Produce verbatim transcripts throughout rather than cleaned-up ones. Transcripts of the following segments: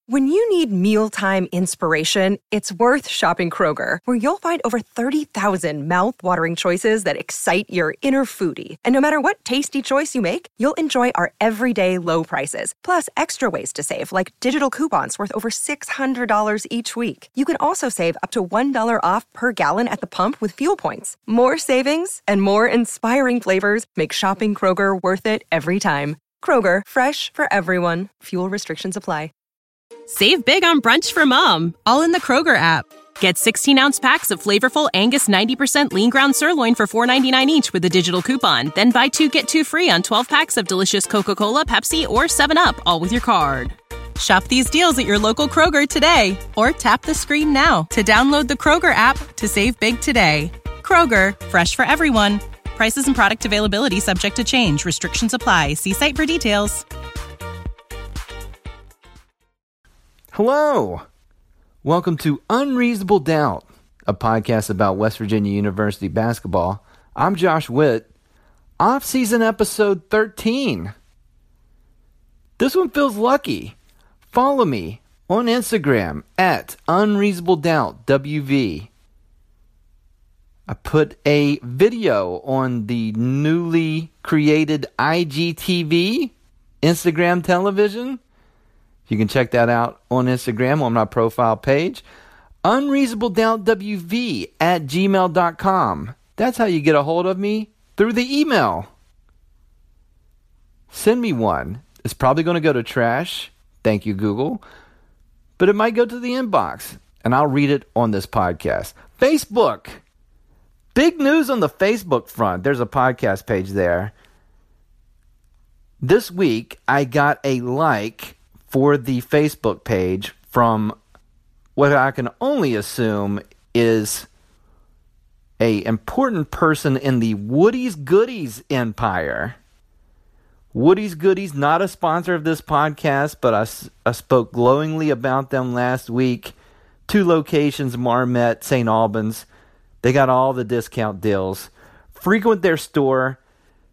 When you need mealtime inspiration, it's worth shopping Kroger, where you'll find over thirty thousand mouth-watering choices that excite your inner foodie. And no matter what tasty choice you make, you'll enjoy our everyday low prices, plus extra ways to save, like digital coupons worth over six hundred dollars each week. You can also save up to one dollar off per gallon at the pump with fuel points. More savings and more inspiring flavors make shopping Kroger worth it every time. Kroger, fresh for everyone. Fuel restrictions apply. Save big on brunch for mom, all in the Kroger app. Get sixteen-ounce packs of flavorful Angus ninety percent lean ground sirloin for four ninety-nine each with a digital coupon. Then buy two, get two free on twelve packs of delicious Coca-Cola, Pepsi, or seven up, all with your card. Shop these deals at your local Kroger today, or tap the screen now to download the Kroger app to save big today. Kroger, fresh for everyone. Prices and product availability subject to change. Restrictions apply. See site for details. Hello. Welcome to Unreasonable Doubt, a podcast about West Virginia University basketball. I'm Josh Witt. Off-season episode thirteen. This one feels lucky. Follow me on Instagram at Unreasonable Doubt W V. I put a video on the newly created I G T V, Instagram television. You can check that out on Instagram on my profile page. Unreasonable Doubt W V at gmail dot com. That's how you get a hold of me, through the email. Send me one. It's probably going to go to trash. Thank you, Google. But it might go to the inbox, and I'll read it on this podcast. Facebook. Big news on the Facebook front. There's a podcast page there. This week, I got a like for the Facebook page from what I can only assume is a important person in the Woody's Goodies empire. Woody's Goodies, not a sponsor of this podcast, but I, I spoke glowingly about them last week. Two locations, Marmet, Saint Albans. They got all the discount deals. Frequent their store.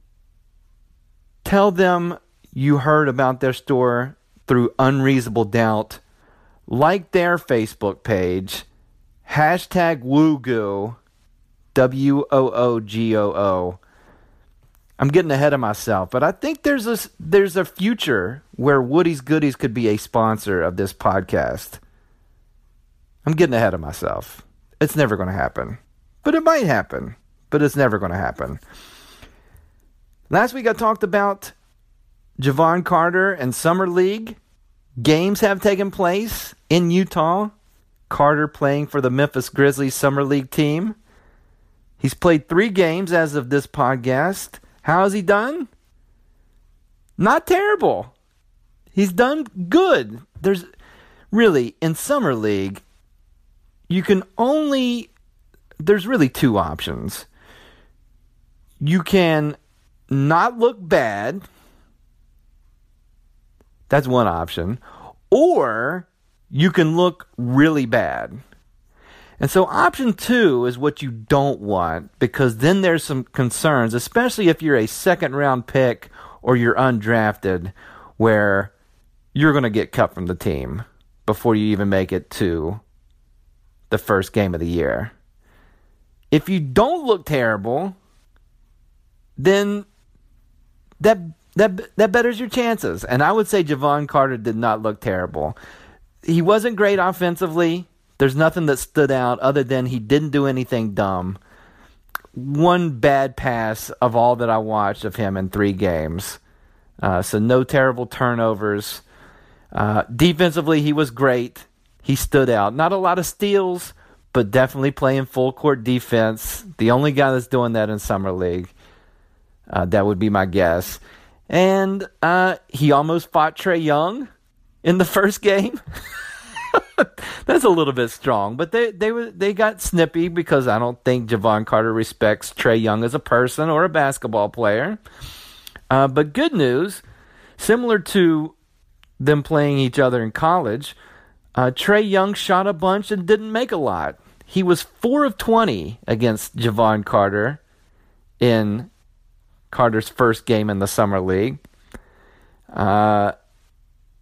Tell them you heard about their store through Unreasonable Doubt. Like their Facebook page. Hashtag Woogoo. W O O G O O. I'm getting ahead of myself, but I think there's a, there's a future where Woody's Goodies could be a sponsor of this podcast. I'm getting ahead of myself. It's never going to happen. But it might happen. But it's never going to happen. Last week I talked about Jevon Carter and Summer League. Games have taken place in Utah. Carter playing for the Memphis Grizzlies Summer League team. He's played three games as of this podcast. How has he done? Not terrible. He's done good. There's really, in Summer League, you can only, there's really two options. You can not look bad. That's one option. Or you can look really bad. And so option two is what you don't want, because then there's some concerns, especially if you're a second round pick or you're undrafted, where you're going to get cut from the team before you even make it to the first game of the year. If you don't look terrible, then that that that betters your chances. And I would say Jevon Carter did not look terrible. He wasn't great offensively. There's nothing that stood out other than he didn't do anything dumb. One bad pass of all that I watched of him in three games. Uh, so no terrible turnovers. Uh, defensively, he was great. He stood out. Not a lot of steals, but definitely playing full court defense. The only guy that's doing that in Summer League. Uh, that would be my guess. And uh, he almost fought Trae Young in the first game. That's a little bit strong, but they they were they got snippy because I don't think Jevon Carter respects Trae Young as a person or a basketball player. Uh, but good news, similar to them playing each other in college, uh, Trae Young shot a bunch and didn't make a lot. He was four of twenty against Jevon Carter in Carter's first game in the Summer League. Uh,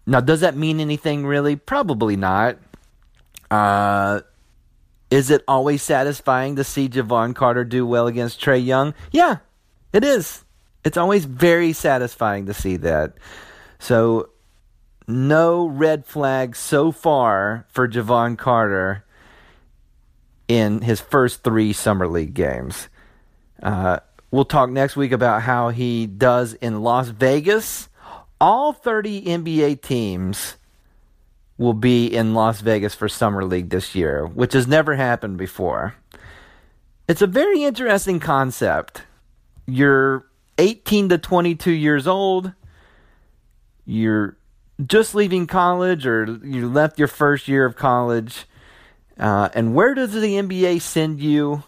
Now, does that mean anything really? Probably not. Uh, is it always satisfying to see Jevon Carter do well against Trae Young? Yeah, it is. It's always very satisfying to see that. So, no red flags so far for Jevon Carter in his first three Summer League games. Uh, we'll talk next week about how he does in Las Vegas. All thirty N B A teams will be in Las Vegas for Summer League this year, which has never happened before. It's a very interesting concept. You're eighteen to twenty-two years old. You're just leaving college, or you left your first year of college. Uh, and where does the N B A send you?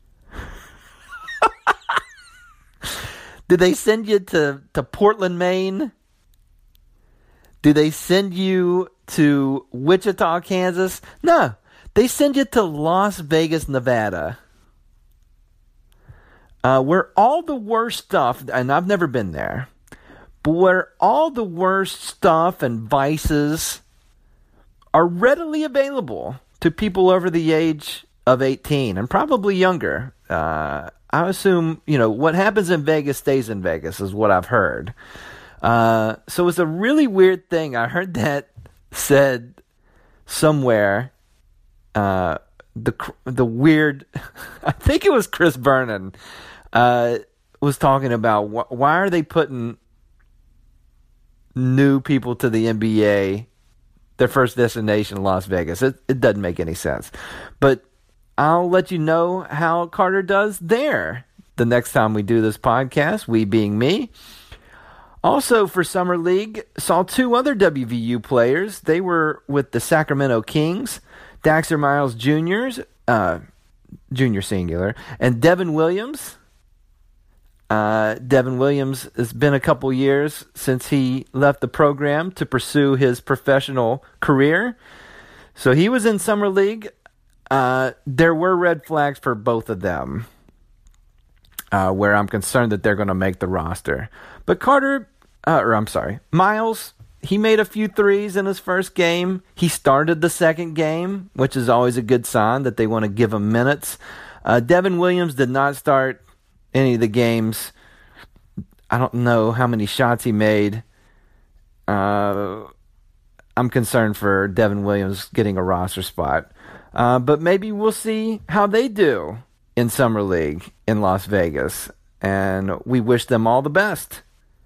Do they send you to, to Portland, Maine? Do they send you to Wichita, Kansas? No, they send you to Las Vegas, Nevada. Uh, where all the worst stuff, and I've never been there, but where all the worst stuff and vices are readily available to people over the age of eighteen and probably younger. Uh, I assume, you know, what happens in Vegas stays in Vegas is what I've heard. Uh, so it's a really weird thing. I heard that said somewhere. Uh, the the weird, I think it was Chris Vernon, uh, was talking about wh- why are they putting new people to the N B A, their first destination, Las Vegas. It, it doesn't make any sense. But I'll let you know how Carter does there the next time we do this podcast, we being me. Also for Summer League, saw two other W V U players. They were with the Sacramento Kings, Daxter Miles Junior, uh, Junior singular, and Devin Williams. Uh, Devin Williams, has been a couple years since he left the program to pursue his professional career. So he was in Summer League. Uh, there were red flags for both of them, uh, where I'm concerned that they're going to make the roster. But Carter, uh, or I'm sorry, Miles, he made a few threes in his first game. He started the second game, which is always a good sign that they want to give him minutes. Uh, Devin Williams did not start any of the games. I don't know how many shots he made. Uh, I'm concerned for Devin Williams getting a roster spot. Uh, but maybe we'll see how they do in Summer League in Las Vegas. And we wish them all the best.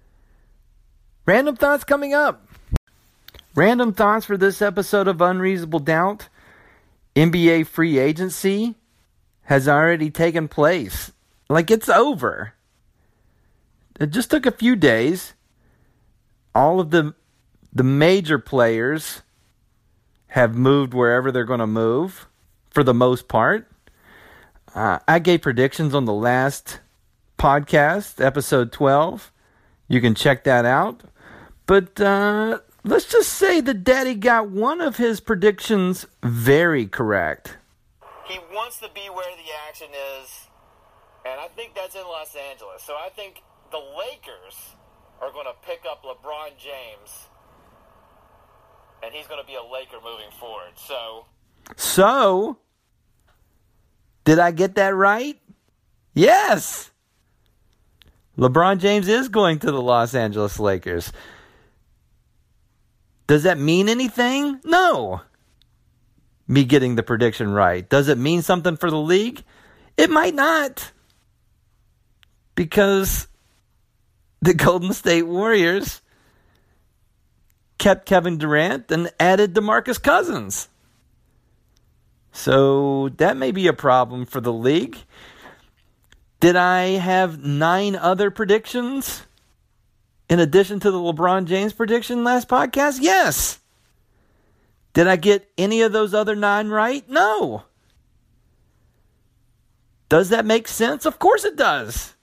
Random thoughts coming up. Random thoughts for this episode of Unreasonable Doubt. N B A free agency has already taken place. Like, it's over. It just took a few days. All of the the major players have moved wherever they're going to move, for the most part. Uh, I gave predictions on the last podcast, episode twelve. You can check that out. But uh, let's just say that Daddy got one of his predictions very correct. He wants to be where the action is, and I think that's in Los Angeles. So I think the Lakers are going to pick up LeBron James, and he's going to be a Laker moving forward. So, so, did I get that right? Yes! LeBron James is going to the Los Angeles Lakers. Does that mean anything? No. Me getting the prediction right. Does it mean something for the league? It might not. Because the Golden State Warriors kept Kevin Durant and added DeMarcus Cousins. So that may be a problem for the league. Did I have nine other predictions in addition to the LeBron James prediction last podcast? Yes. Did I get any of those other nine right? No. Does that make sense? Of course it does.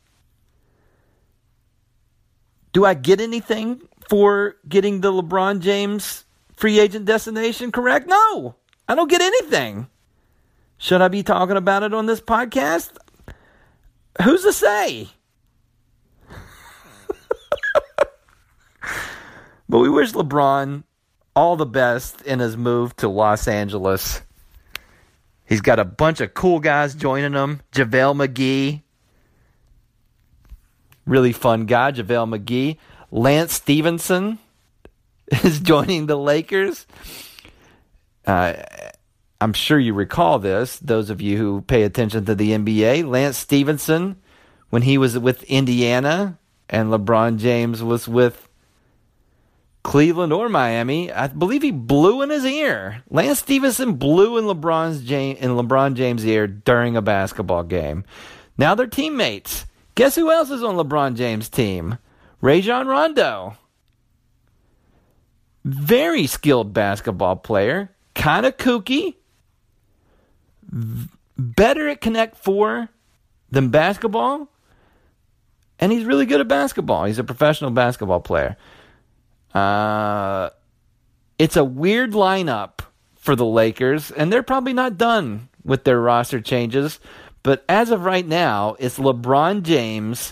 Do I get anything for getting the LeBron James free agent destination correct? No. I don't get anything. Should I be talking about it on this podcast? Who's to say? But we wish LeBron all the best in his move to Los Angeles. He's got a bunch of cool guys joining him. JaVale McGee. Really fun guy, JaVale McGee. Lance Stevenson is joining the Lakers. Uh, I'm sure you recall this, those of you who pay attention to the N B A. Lance Stevenson, when he was with Indiana and LeBron James was with Cleveland or Miami, I believe he blew in his ear. Lance Stevenson blew in LeBron's James, in LeBron James' ear during a basketball game. Now they're teammates. Guess who else is on LeBron James' team? Rajon Rondo. Very skilled basketball player. Kind of kooky. V- better at Connect Four than basketball. And he's really good at basketball. He's a professional basketball player. Uh, it's a weird lineup for the Lakers, and they're probably not done with their roster changes. But as of right now, it's LeBron James,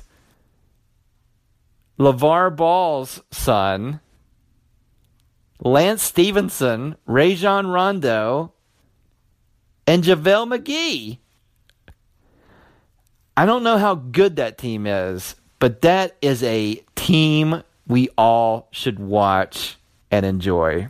LeVar Ball's son, Lance Stevenson, Rajon Rondo, and JaVale McGee. I don't know how good that team is, but that is a team we all should watch and enjoy.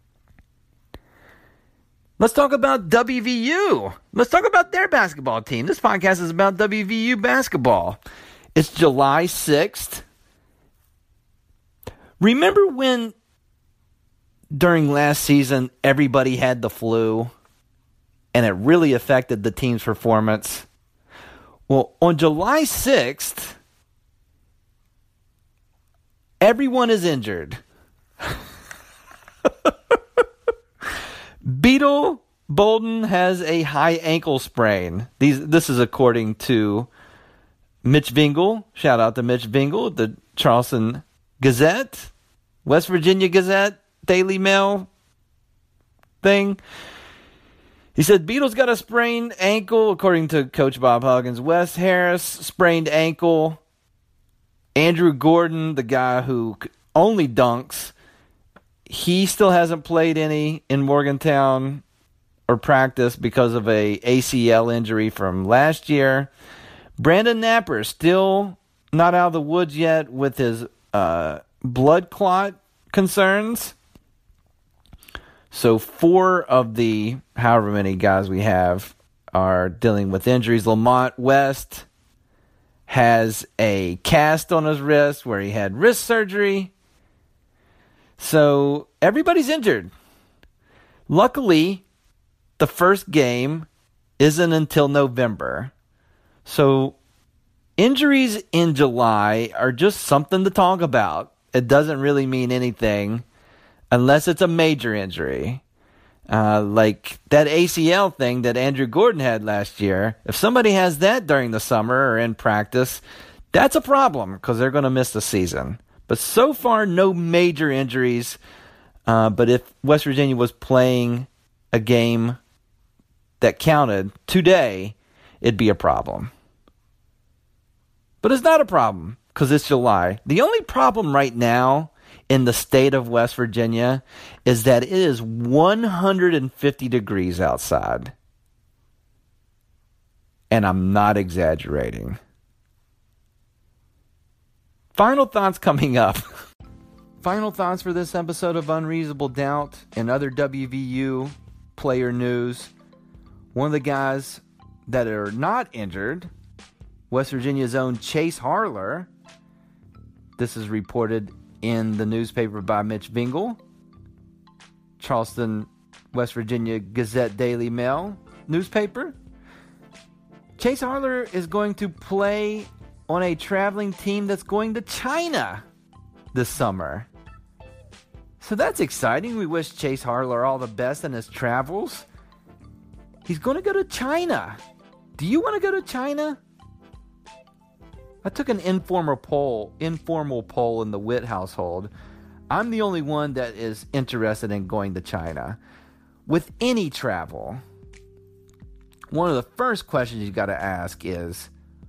Let's talk about W V U. Let's talk about their basketball team. This podcast is about W V U basketball. It's July sixth. Remember when during last season everybody had the flu and it really affected the team's performance? Well, on July sixth, everyone is injured. Beetle Bolden has a high ankle sprain. These, this is according to Mitch Vingle. Shout out to Mitch Vingle, the Charleston Gazette, West Virginia Gazette, Daily Mail thing. He said Beetle's got a sprained ankle, according to Coach Bob Huggins. Wes Harris, sprained ankle. Andrew Gordon, the guy who only dunks, he still hasn't played any in Morgantown or practice because of a A C L injury from last year. Brandon Napper still not out of the woods yet with his uh, blood clot concerns. So four of the however many guys we have are dealing with injuries. Lamont West has a cast on his wrist where he had wrist surgery. So everybody's injured. Luckily, the first game isn't until November. So injuries in July are just something to talk about. It doesn't really mean anything unless it's a major injury. Uh, like that A C L thing that Andrew Gordon had last year. If somebody has that during the summer or in practice, that's a problem because they're going to miss the season. But so far, no major injuries. Uh, but if West Virginia was playing a game that counted today, it'd be a problem. But it's not a problem because it's July. The only problem right now in the state of West Virginia is that it is one hundred fifty degrees outside. And I'm not exaggerating. Final thoughts coming up. Final thoughts for this episode of Unreasonable Doubt and other W V U player news. One of the guys that are not injured, West Virginia's own Chase Harler. This is reported in the newspaper by Mitch Vingle. Charleston, West Virginia Gazette Daily Mail newspaper. Chase Harler is going to play on a traveling team that's going to China this summer. So that's exciting. We wish Chase Harler all the best in his travels. He's going to go to China. Do you want to go to China? I took an informal poll, informal poll in the Witt household. I'm the only one that is interested in going to China. With any travel, one of the first questions you got to ask is,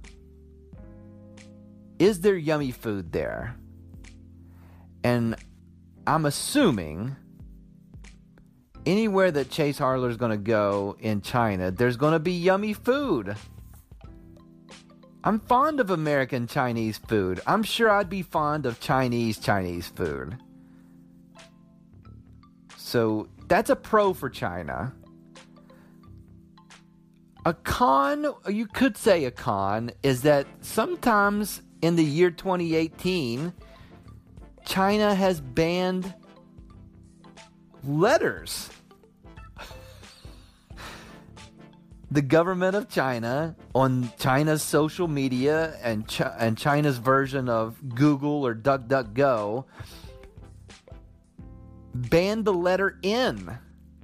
is there yummy food there? And I'm assuming anywhere that Chase Harler is going to go in China, there's going to be yummy food. I'm fond of American Chinese food. I'm sure I'd be fond of Chinese Chinese food. So that's a pro for China. A con, you could say a con, is that sometimes in the year twenty eighteen, China has banned letters. The government of China, on China's social media and Ch- and China's version of Google or DuckDuckGo, banned the letter N.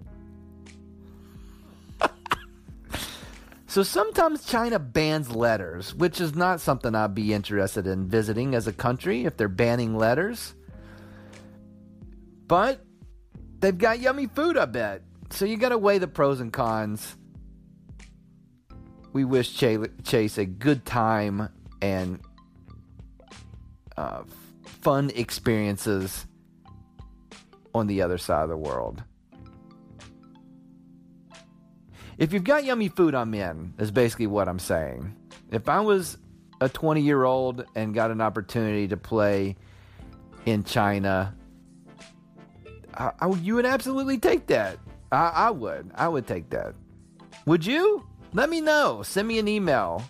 So sometimes China bans letters, which is not something I'd be interested in visiting as a country if they're banning letters. But they've got yummy food, I bet. So you got to weigh the pros and cons. We wish Chase a good time and uh, fun experiences on the other side of the world. If you've got yummy food, I'm in, is basically what I'm saying. If I was a twenty-year-old and got an opportunity to play in China, I, I, you would absolutely take that. I, I would. I would take that. Would you? Let me know. Send me an email.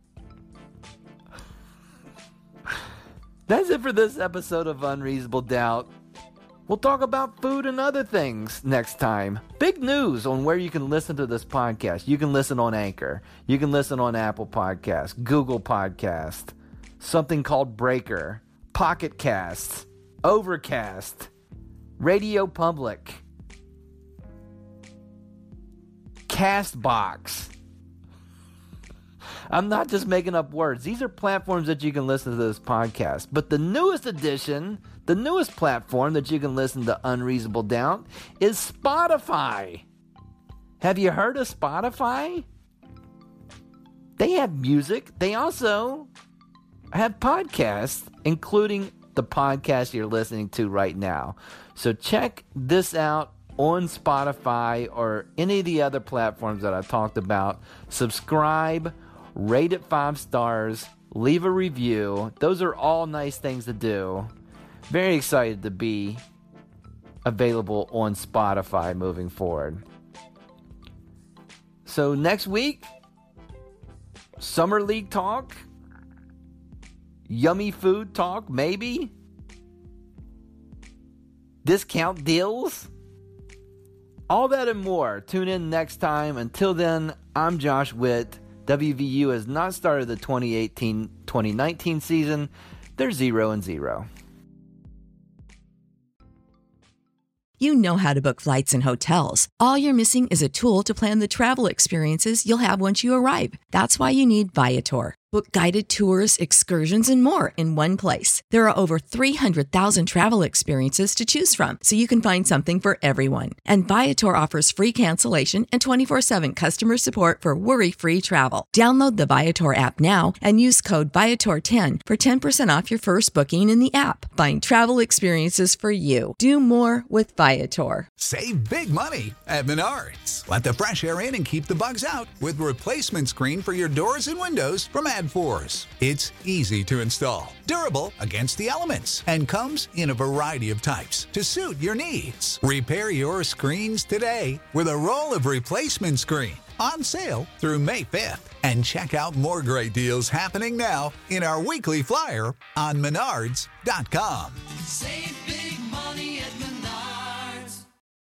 That's it for this episode of Unreasonable Doubt. We'll talk about food and other things next time. Big news on where you can listen to this podcast. You can listen on Anchor. You can listen on Apple Podcasts, Google Podcast, something called Breaker, Pocket Casts, Overcast, Radio Public, Castbox. I'm not just making up words. These are platforms that you can listen to this podcast. But the newest edition, the newest platform that you can listen to Unreasonable Doubt is Spotify. Have you heard of Spotify? They have music. They also have podcasts, including the podcast you're listening to right now. So check this out on Spotify or any of the other platforms that I talked about. Subscribe. Rate it five stars, leave a review. Those are all nice things to do. Very excited to be available on Spotify moving forward. So next week, Summer League talk, yummy food talk, maybe, discount deals, all that and more. Tune in next time. Until then, I'm Josh Witt. W V U has not started the twenty eighteen twenty nineteen season. They're zero and zero. You know how to book flights and hotels. All you're missing is a tool to plan the travel experiences you'll have once you arrive. That's why you need Viator. Book guided tours, excursions, and more in one place. There are over three hundred thousand travel experiences to choose from, so you can find something for everyone. And Viator offers free cancellation and twenty-four seven customer support for worry-free travel. Download the Viator app now and use code Viator ten for ten percent off your first booking in the app. Find travel experiences for you. Do more with Viator. Save big money at Menards. Let the fresh air in and keep the bugs out with replacement screen for your doors and windows from Adforce. It's easy to install, durable against the elements, and comes in a variety of types to suit your needs. Repair your screens today with a roll of replacement screen on sale through May fifth. And check out more great deals happening now in our weekly flyer on menards dot com. Save